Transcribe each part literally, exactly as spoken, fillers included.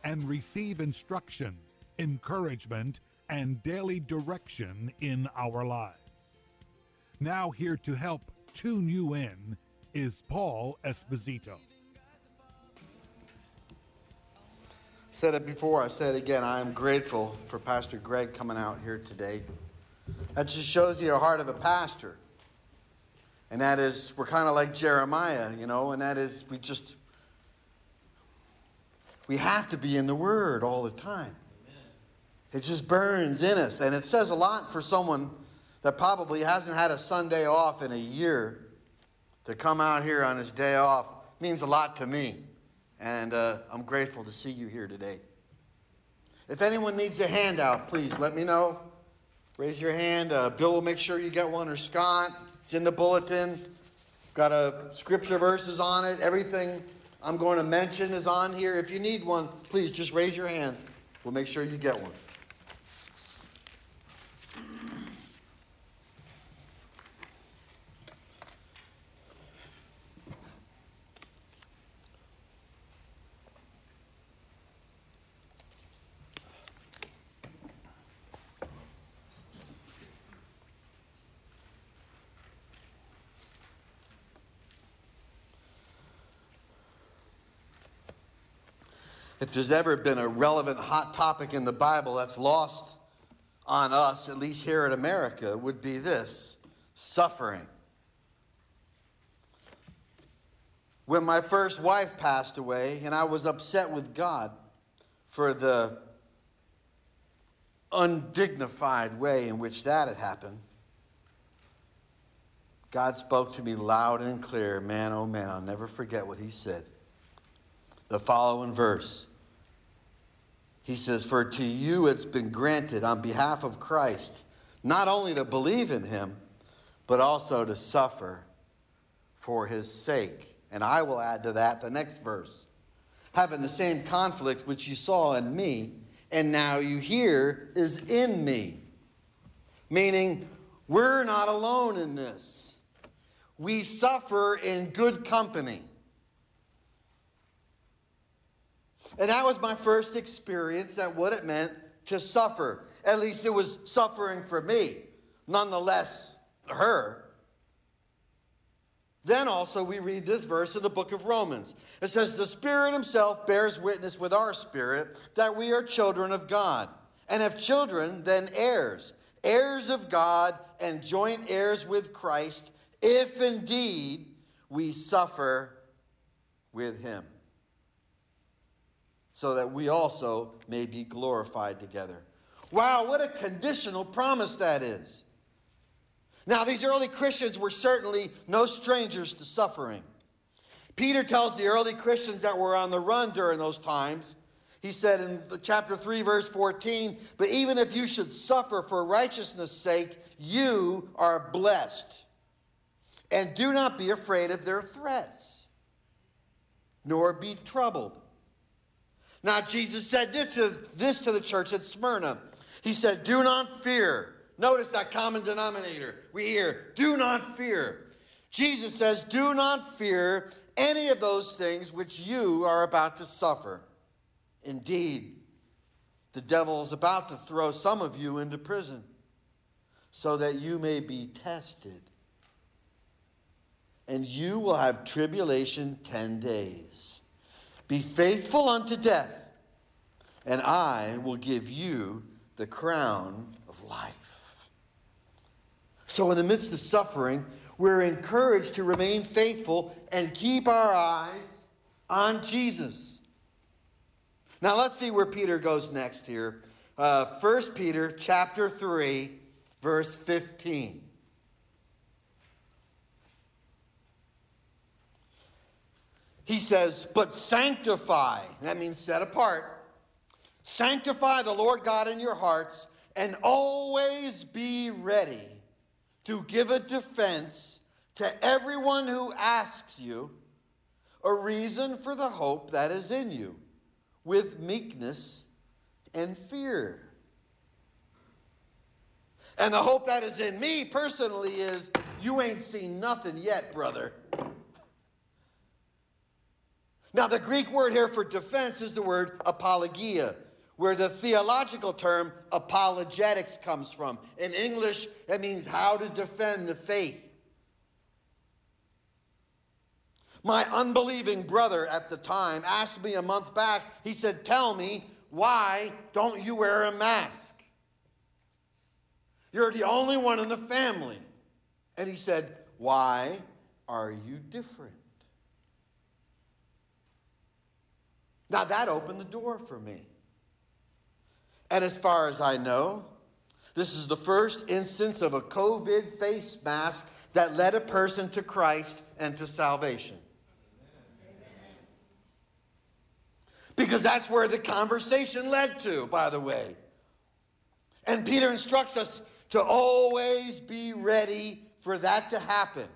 and receive instruction, encouragement, and daily direction in our lives. Now, here to help tune you in is Paul Esposito. Said it before, I said it again. I am grateful for Pastor Greg coming out here today. That just shows you the heart of a pastor. And that is, we're kind of like Jeremiah, you know, and that is, we just, we have to be in the Word all the time. Amen. It just burns in us. And it says a lot for someone that probably hasn't had a Sunday off in a year to come out here on his day off. It means a lot to me. And uh, I'm grateful to see you here today. If anyone needs a handout, please let me know. Raise your hand. Uh, Bill will make sure you get one, or Scott. It's in the bulletin. It's got a scripture verses on it. Everything I'm going to mention is on here. If you need one, please just raise your hand. We'll make sure you get one. If there's ever been a relevant hot topic in the Bible that's lost on us, at least here in America, would be this: suffering. When my first wife passed away, and I was upset with God for the undignified way in which that had happened, God spoke to me loud and clear. Man, oh man, I'll never forget what he said. The following verse. He says, "For to you it's been granted on behalf of Christ, not only to believe in him, but also to suffer for his sake." And I will add to that the next verse. "Having the same conflict which you saw in me, and now you hear is in me." Meaning, we're not alone in this. We suffer in good company. And that was my first experience at what it meant to suffer. At least it was suffering for me. Nonetheless, her. Then also we read this verse in the book of Romans. It says, "The Spirit himself bears witness with our spirit that we are children of God. And if children, then heirs. Heirs of God and joint heirs with Christ, if indeed we suffer with him, so that we also may be glorified together." Wow, what a conditional promise that is. Now, these early Christians were certainly no strangers to suffering. Peter tells the early Christians that were on the run during those times, he said in chapter three, verse fourteen, "But even if you should suffer for righteousness' sake, you are blessed. And do not be afraid of their threats, nor be troubled." Now, Jesus said this to, this to the church at Smyrna. He said, "Do not fear." Notice that common denominator. We hear, "Do not fear." Jesus says, "Do not fear any of those things which you are about to suffer. Indeed, the devil is about to throw some of you into prison, so that you may be tested. And you will have tribulation ten days. Be faithful unto death, and I will give you the crown of life." So in the midst of suffering, we're encouraged to remain faithful and keep our eyes on Jesus. Now let's see where Peter goes next here. Uh, First Peter chapter three, verse fifteen. He says, "But sanctify," that means set apart, "sanctify the Lord God in your hearts, and always be ready to give a defense to everyone who asks you a reason for the hope that is in you, with meekness and fear." And the hope that is in me personally is, you ain't seen nothing yet, brother. Now, the Greek word here for defense is the word apologia, where the theological term apologetics comes from. In English, it means how to defend the faith. My unbelieving brother at the time asked me a month back, he said, "Tell me, why don't you wear a mask? You're the only one in the family." And he said, "Why are you different?" Now that opened the door for me. And as far as I know, this is the first instance of a COVID face mask that led a person to Christ and to salvation. Because that's where the conversation led to, by the way. And Peter instructs us to always be ready for that to happen.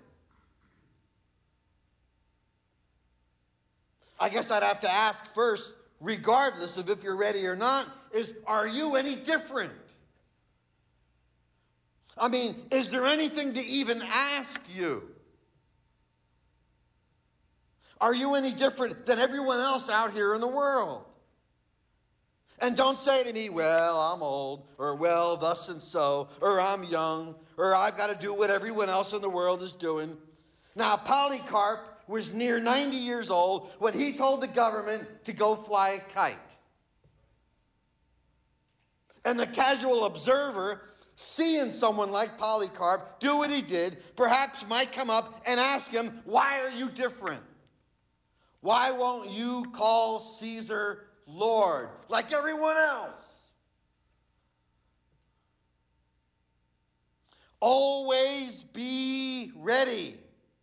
I guess I'd have to ask first, regardless of if you're ready or not, is, are you any different? I mean, is there anything to even ask you? Are you any different than everyone else out here in the world? And don't say to me, "Well, I'm old," or "Well, thus and so," or "I'm young," or "I've got to do what everyone else in the world is doing." Now, Polycarp was near ninety years old when he told the government to go fly a kite. And the casual observer, seeing someone like Polycarp do what he did, perhaps might come up and ask him, "Why are you different? Why won't you call Caesar Lord like everyone else?" Always be ready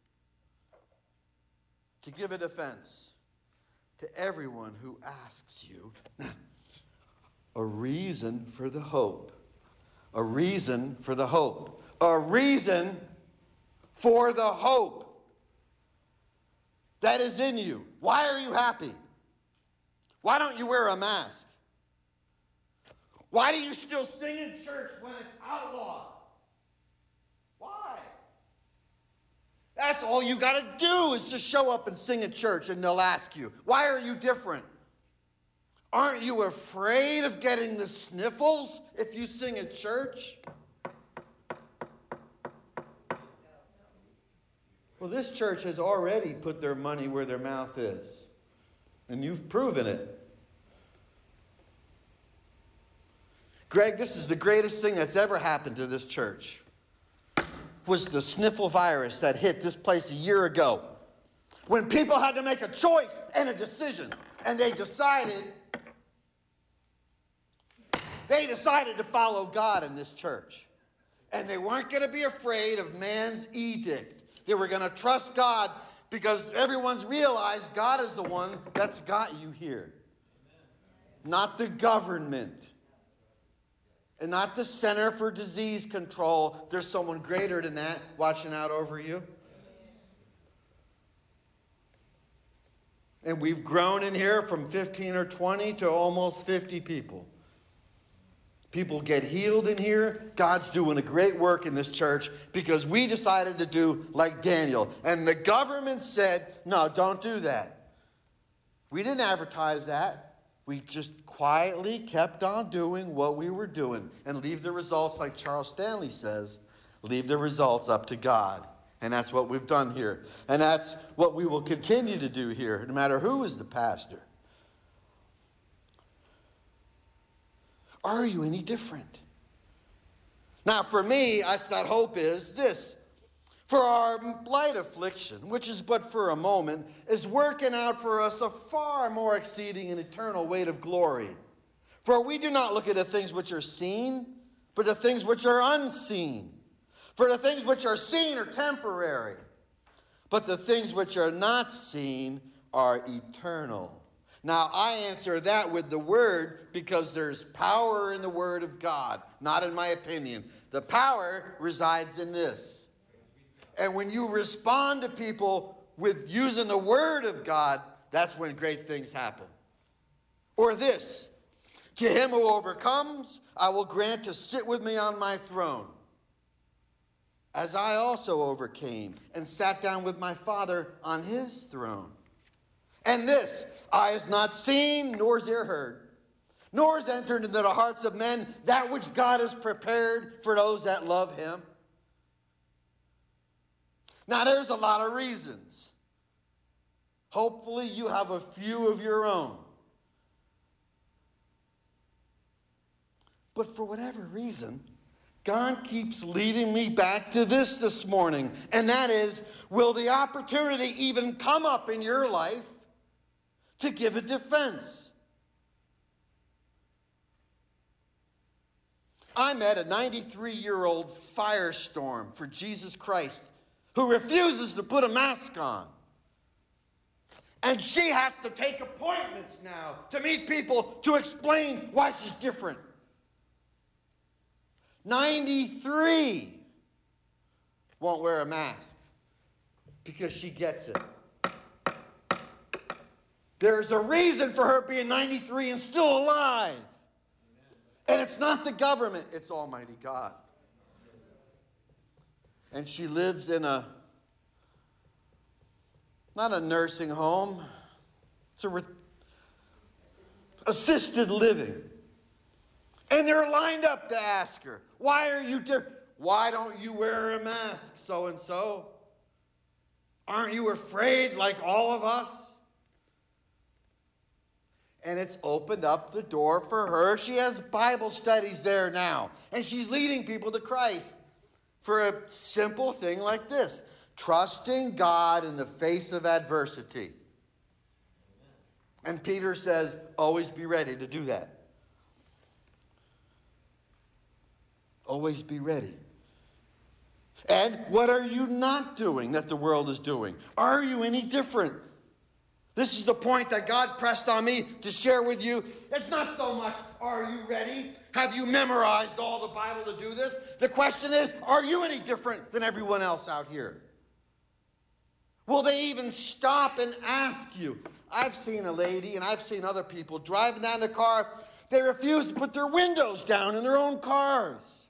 to give a defense to everyone who asks you a reason for the hope. A reason for the hope. A reason for the hope that is in you. Why are you happy? Why don't you wear a mask? Why do you still sing in church when it's outlawed? Why? That's all you got to do is just show up and sing at church, and they'll ask you, "Why are you different? Aren't you afraid of getting the sniffles if you sing at church?" Well, this church has already put their money where their mouth is, and you've proven it. Greg, this is the greatest thing that's ever happened to this church. Was the sniffle virus that hit this place a year ago, when people had to make a choice and a decision, and they decided they decided to follow God in this church, and they weren't going to be afraid of man's edict. They were going to trust God because everyone's realized God is the one that's got you here, not the government. And not the Center for Disease Control. There's someone greater than that watching out over you. And we've grown in here from fifteen or twenty to almost fifty people. People get healed in here. God's doing a great work in this church because we decided to do like Daniel. And the government said, "No, don't do that." We didn't advertise that. We just quietly kept on doing what we were doing and leave the results, like Charles Stanley says, leave the results up to God. And that's what we've done here. And that's what we will continue to do here, no matter who is the pastor. Are you any different? Now, for me, I that hope is this. For our light affliction, which is but for a moment, is working out for us a far more exceeding and eternal weight of glory. For we do not look at the things which are seen, but the things which are unseen. For the things which are seen are temporary, but the things which are not seen are eternal. Now, I answer that with the word because there's power in the word of God, not in my opinion. The power resides in this. And when you respond to people with using the word of God, that's when great things happen. Or this, to him who overcomes, I will grant to sit with me on my throne, as I also overcame and sat down with my Father on his throne. And this, eye has not seen, nor is ear heard, nor is entered into the hearts of men that which God has prepared for those that love him. Now, there's a lot of reasons. Hopefully, you have a few of your own. But for whatever reason, God keeps leading me back to this this morning. And that is, will the opportunity even come up in your life to give a defense? I met a ninety-three-year-old firestorm for Jesus Christ who refuses to put a mask on. And she has to take appointments now to meet people to explain why she's different. ninety-three won't wear a mask because she gets it. There's a reason for her being ninety-three and still alive. And it's not the government, it's Almighty God. And she lives in a, not a nursing home, it's a re- assisted living. And they're lined up to ask her, why are you different? Why don't you wear a mask, so-and-so? Aren't you afraid like all of us? And it's opened up the door for her. She has Bible studies there now. And she's leading people to Christ for a simple thing like this: trusting God in the face of adversity. And Peter says, always be ready to do that. Always be ready. And what are you not doing that the world is doing? Are you any different? This is the point that God pressed on me to share with you. It's not so much, are you ready? Have you memorized all the Bible to do this? The question is, are you any different than everyone else out here? Will they even stop and ask you? I've seen a lady and I've seen other people driving down the car. They refuse to put their windows down in their own cars.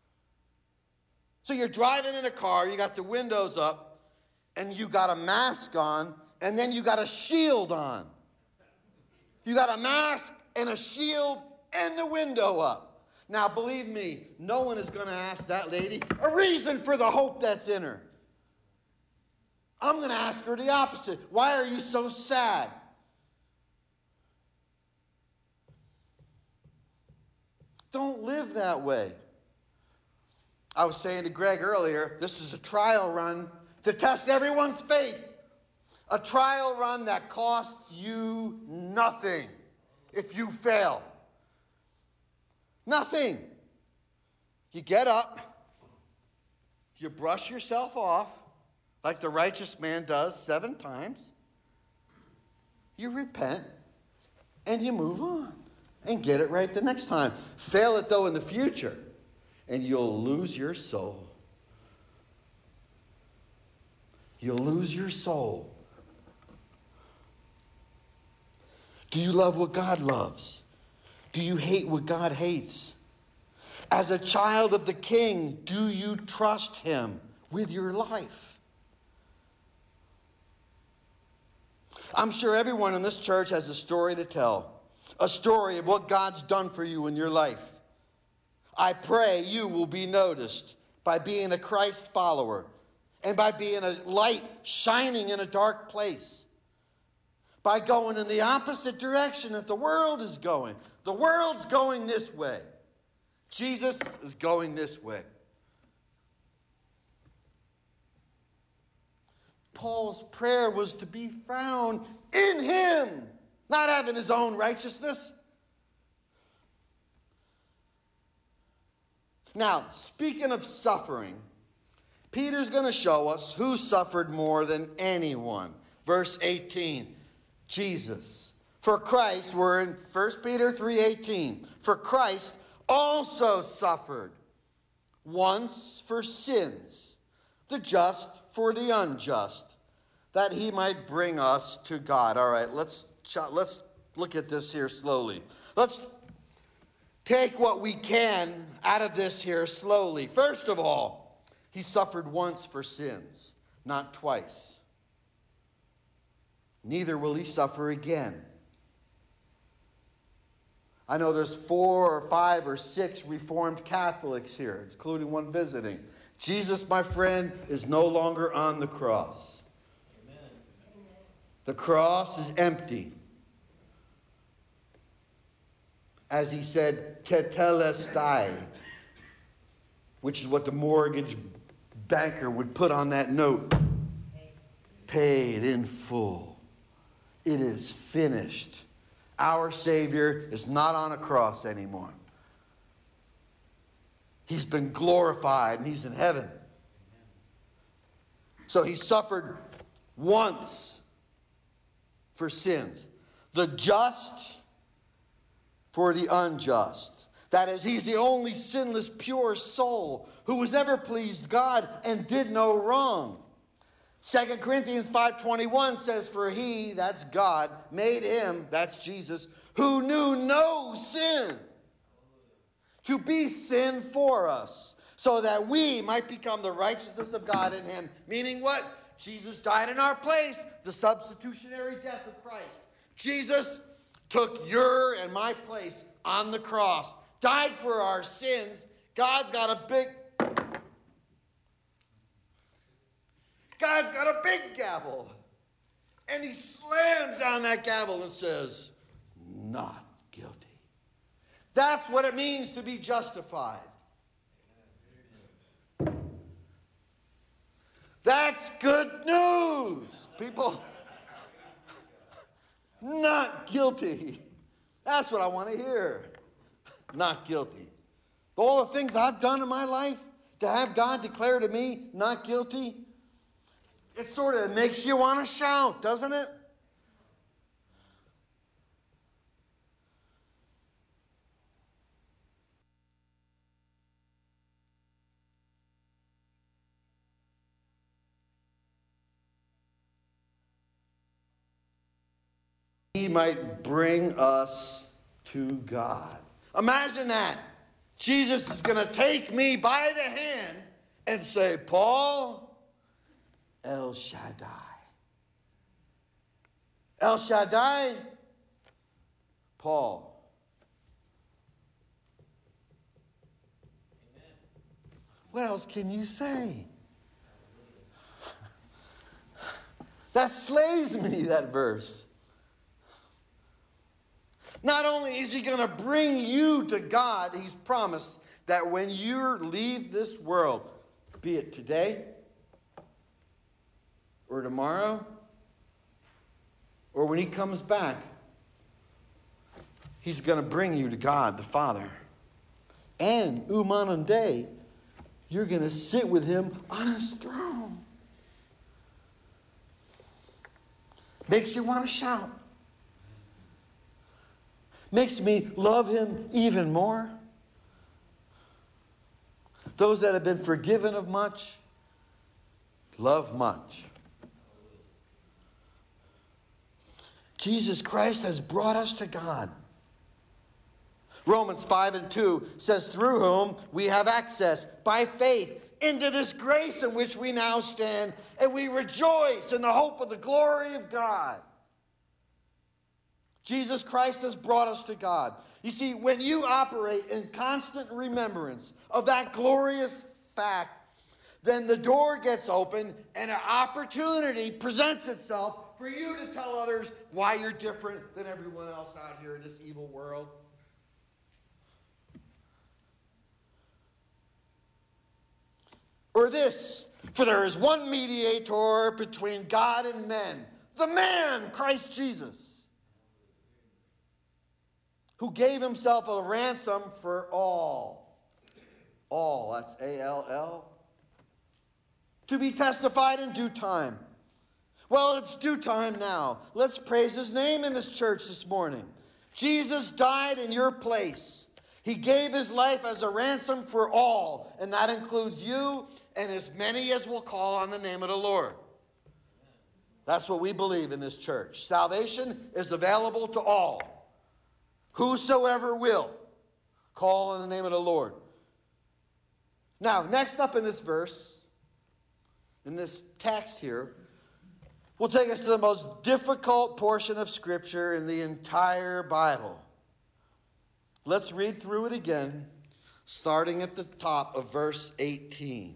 So you're driving in a car, you got the windows up, and you got a mask on, and then you got a shield on. You got a mask and a shield and the window up. Now, believe me, no one is going to ask that lady a reason for the hope that's in her. I'm going to ask her the opposite. Why are you so sad? Don't live that way. I was saying to Greg earlier, this is a trial run to test everyone's faith. A trial run that costs you nothing if you fail. Nothing. You get up, you brush yourself off, like the righteous man does seven times. You repent, and you move on and get it right the next time. Fail it, though, in the future, and you'll lose your soul. You'll lose your soul. Do you love what God loves? Do you hate what God hates? As a child of the King, do you trust him with your life? I'm sure everyone in this church has a story to tell, a story of what God's done for you in your life. I pray you will be noticed by being a Christ follower and by being a light shining in a dark place. By going in the opposite direction that the world is going. The world's going this way. Jesus is going this way. Paul's prayer was to be found in him, not having his own righteousness. Now, speaking of suffering, Peter's going to show us who suffered more than anyone. Verse eighteen. Jesus. For Christ, we're in First Peter three eighteen. For Christ also suffered once for sins, the just for the unjust, that he might bring us to God. All right, let's, let's look at this here slowly. Let's take what we can out of this here slowly. First of all, he suffered once for sins, not twice. neither will he suffer again. I know there's four or five or six Reformed Catholics here, including one visiting. Jesus, my friend, is no longer on the cross. Amen. The cross is empty. As he said, tetelestai, which is what the mortgage banker would put on that note. Paid in full. It is finished. Our Savior is not on a cross anymore. He's been glorified and he's in heaven. So he suffered once for sins. The just for the unjust. That is, he's the only sinless, pure soul who has never pleased God and did no wrong. Second Corinthians five twenty-one says, for he, that's God, made him, that's Jesus, who knew no sin, to be sin for us, so that we might become the righteousness of God in him. Meaning what? Jesus died in our place, the substitutionary death of Christ. Jesus took your and my place on the cross, died for our sins. God's got a big... God's got a big gavel. And he slams down that gavel and says, not guilty. That's what it means to be justified. That's good news, people. Not guilty. That's what I want to hear. Not guilty. All the things I've done in my life, to have God declare to me, not guilty, it sort of makes you want to shout, doesn't it? He might bring us to God. Imagine that. Jesus is going to take me by the hand and say, Paul, El Shaddai. El Shaddai, Paul. Amen. What else can you say? That slays me, that verse. Not only is he going to bring you to God, he's promised that when you leave this world, be it today, or tomorrow, or when he comes back, he's going to bring you to God the Father. And, Umanande, you're going to sit with him on his throne. Makes you want to shout. Makes me love him even more. Those that have been forgiven of much, love much. Jesus Christ has brought us to God. Romans five and two says, through whom we have access by faith into this grace in which we now stand, and we rejoice in the hope of the glory of God. Jesus Christ has brought us to God. You see, when you operate in constant remembrance of that glorious fact, then the door gets open and an opportunity presents itself for you to tell others why you're different than everyone else out here in this evil world. Or this, for there is one mediator between God and men, the man, Christ Jesus, who gave himself a ransom for all. All, that's A L L. To be testified in due time. Well, it's due time now. Let's praise his name in this church this morning. Jesus died in your place. He gave his life as a ransom for all, and that includes you and as many as will call on the name of the Lord. That's what we believe in this church. Salvation is available to all. Whosoever will call on the name of the Lord. Now, next up in this verse, in this text here, will take us to the most difficult portion of Scripture in the entire Bible. Let's read through it again, starting at the top of verse eighteen.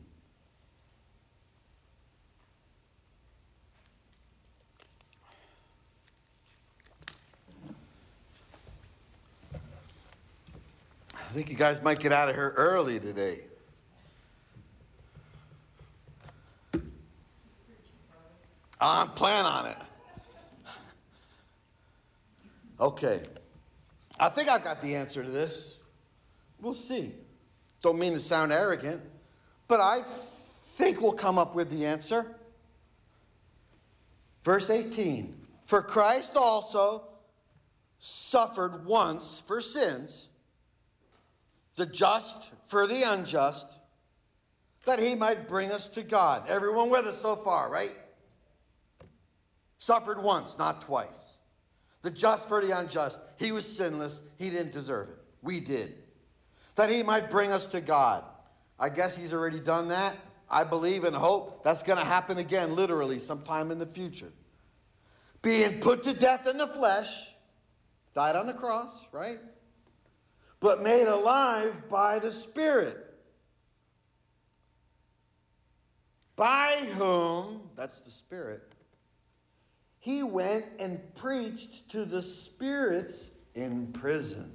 I think you guys might get out of here early today. I'm planning on it. Okay. I think I've got the answer to this. We'll see. Don't mean to sound arrogant, but I think we'll come up with the answer. Verse eighteen. For Christ also suffered once for sins, the just for the unjust, that he might bring us to God. Everyone with us so far, right? Suffered once, not twice. The just for the unjust. He was sinless. He didn't deserve it. We did. That he might bring us to God. I guess he's already done that. I believe and hope that's going to happen again, literally, sometime in the future. Being put to death in the flesh, died on the cross, right? But made alive by the Spirit. By whom, that's the Spirit, he went and preached to the spirits in prison.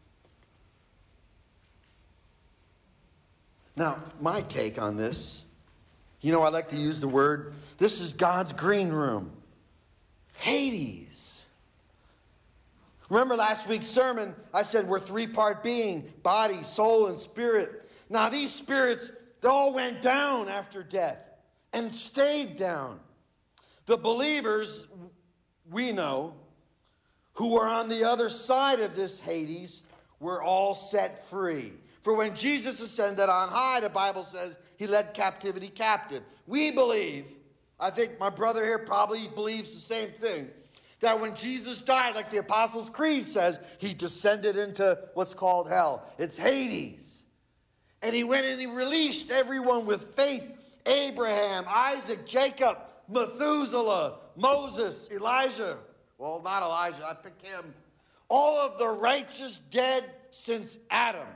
Now, my take on this, you know, I like to use the word, this is God's green room. Hades. Remember last week's sermon, I said we're three-part being, body, soul, and spirit. Now, these spirits, they all went down after death and stayed down. The believers, we know, who were on the other side of this Hades, were all set free. For when Jesus ascended on high, the Bible says he led captivity captive. We believe, I think my brother here probably believes the same thing, that when Jesus died, like the Apostles' Creed says, he descended into what's called hell. It's Hades. And he went and he released everyone with faith. Abraham, Isaac, Jacob, Methuselah, Moses, Elijah. Well, not Elijah, I picked him. All of the righteous dead since Adam.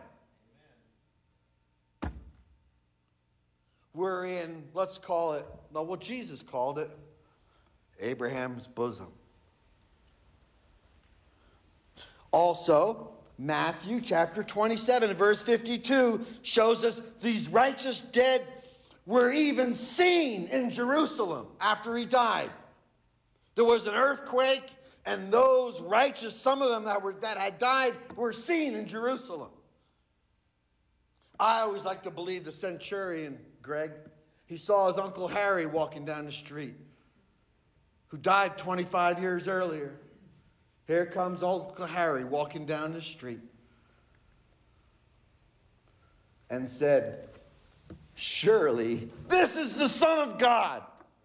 Amen. We're in, let's call it, no, what Jesus called it, Abraham's bosom. Also, Matthew chapter twenty-seven, verse fifty-two shows us these righteous dead were even seen in Jerusalem after he died. There was an earthquake, and those righteous, some of them that were that had died, were seen in Jerusalem. I always like to believe the centurion, Greg. He saw his Uncle Harry walking down the street, who died twenty-five years earlier. Here comes Uncle Harry walking down the street and said, surely this is the Son of God.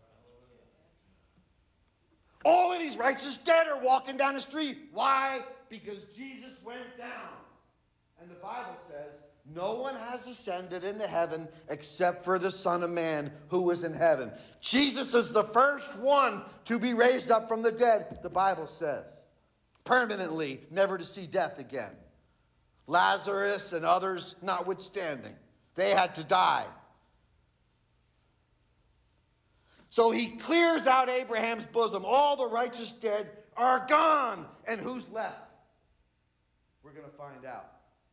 All of these righteous dead are walking down the street. Why? Because Jesus went down. And the Bible says, no one has ascended into heaven except for the Son of Man who is in heaven. Jesus is the first one to be raised up from the dead, the Bible says. Permanently, never to see death again. Lazarus and others notwithstanding. They had to die. So he clears out Abraham's bosom. All the righteous dead are gone. And who's left? We're going to find out.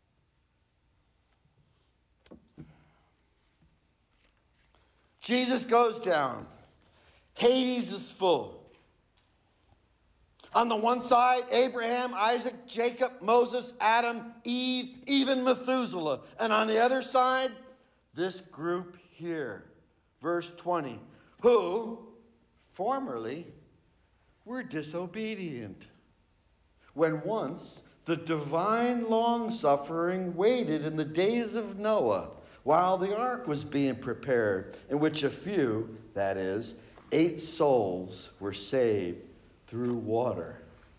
Jesus goes down. Hades is full. On the one side, Abraham, Isaac, Jacob, Moses, Adam, Eve, even Methuselah. And on the other side, this group here. Verse twenty. Who, formerly, were disobedient, when once the divine long-suffering waited in the days of Noah, while the ark was being prepared, in which a few, that is, eight souls were saved through water.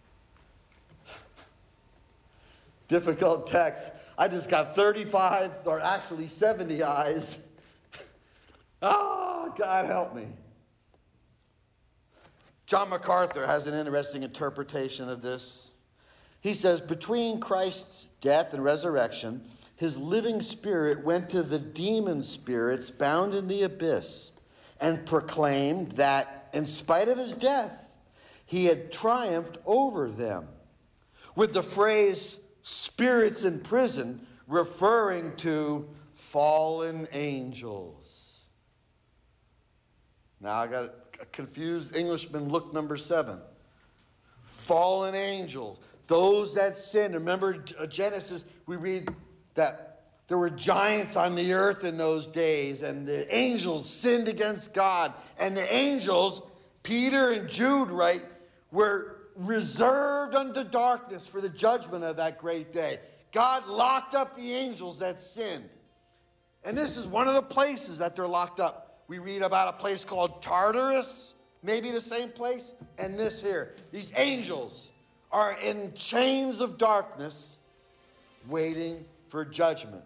Difficult text. I just got thirty-five, or actually seventy eyes. Oh, God help me. John MacArthur has an interesting interpretation of this. He says, between Christ's death and resurrection, his living spirit went to the demon spirits bound in the abyss and proclaimed that, in spite of his death, he had triumphed over them, with the phrase spirits in prison referring to fallen angels. Now I got a confused Englishman look number seven. Fallen angels, those that sinned. Remember Genesis, we read that there were giants on the earth in those days, and the angels sinned against God. And the angels, Peter and Jude write, were reserved unto darkness for the judgment of that great day. God locked up the angels that sinned. And this is one of the places that they're locked up. We read about a place called Tartarus, maybe the same place, and this here. These angels are in chains of darkness waiting for judgment.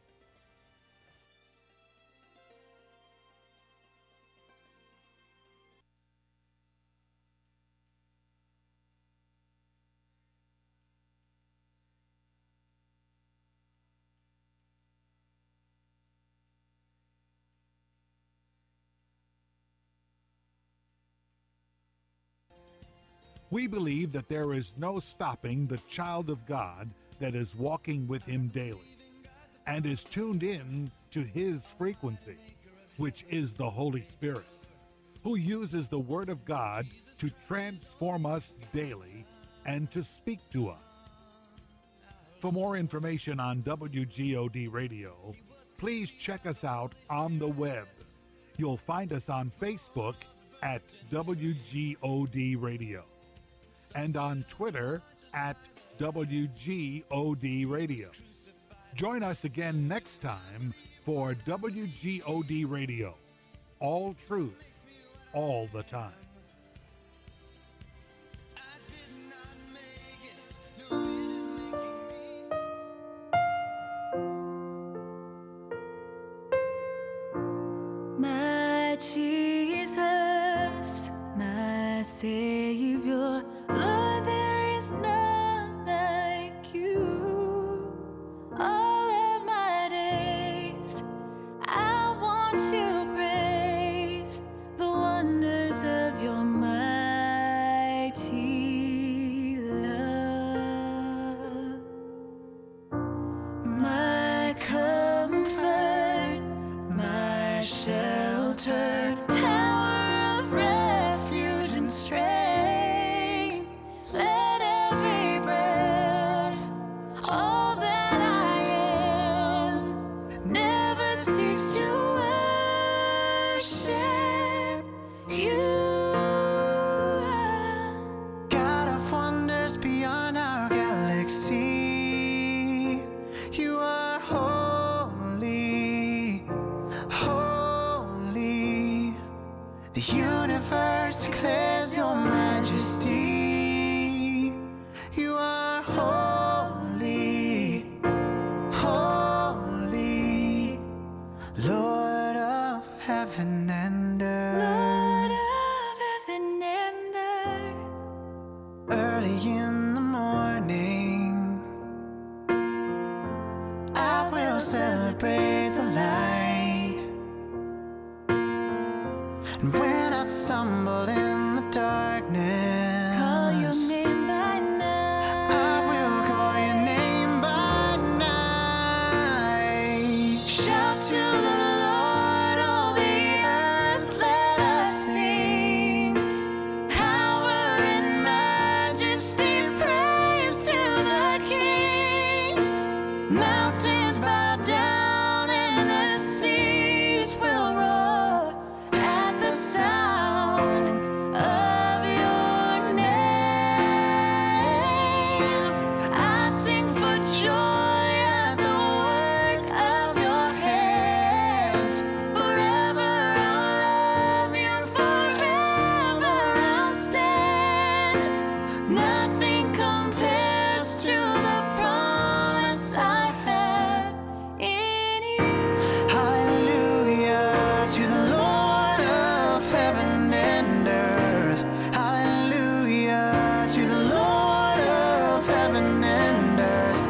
We believe that there is no stopping the child of God that is walking with him daily and is tuned in to his frequency, which is the Holy Spirit, who uses the Word of God to transform us daily and to speak to us. For more information on W G O D Radio, please check us out on the web. You'll find us on Facebook at W G O D Radio and on Twitter at W G O D Radio. Join us again next time for W G O D Radio. All truth, all the time. My Jesus, my Savior, Lord, there is none like you. All of my days, I want to praise the wonders of your mighty love. My comfort, my shelter, tower of refuge and strength. Let every breath, all that I am, never cease to worship you. God of wonders beyond our galaxy, you are holy, holy. The universe declares your majesty. You are holy, holy, Lord of heaven and earth. Lord of heaven and earth. Early in the morning, I will celebrate the light. And when I stumble in the darkness, call your name by night. I will call your name by night. Shout to